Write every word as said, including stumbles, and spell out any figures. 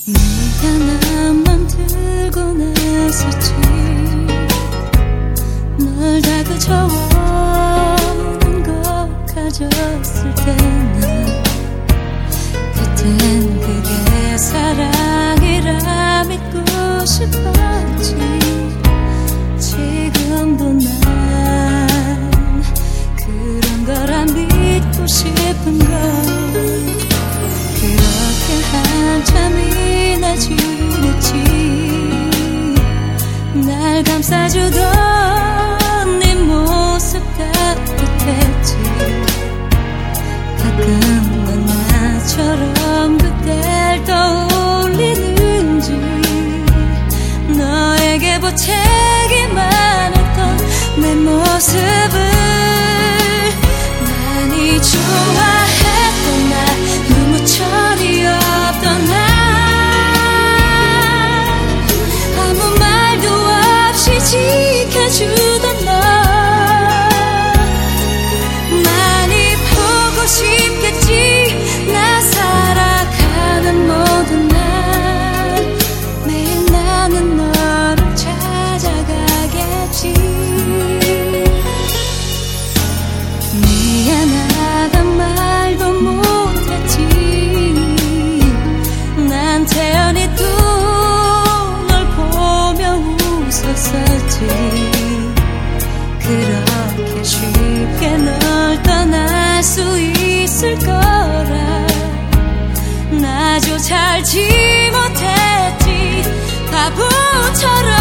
미안한 맘 들고 나섰지. 널 다그쳐오는 것 가졌을 때는 그땐 그게 사랑이라 믿고 싶었지. 지금도 난 그런 거라 믿고 싶은 걸. 그렇게 한참이나 지냈지. 날 감싸주던 네 모습 따뜻했지. 가끔 넌 나처럼 그댈 떠올리는지. 너에게 보채기만 했던 내 모습을 많이 좋아했던 날, 눈물철이 없던 날, 아무 말도 없이 지켜주던 너 많이 보고 싶겠지. 나 살아가는 모든 날 매일 나는 너를 찾아가겠지. 미안하단 말도 못했지. 난 태연히 또 널 보며 웃었었지. 그렇게 쉽게 널 떠날 수 있을 거라 나조차 알지 못했지. 바보처럼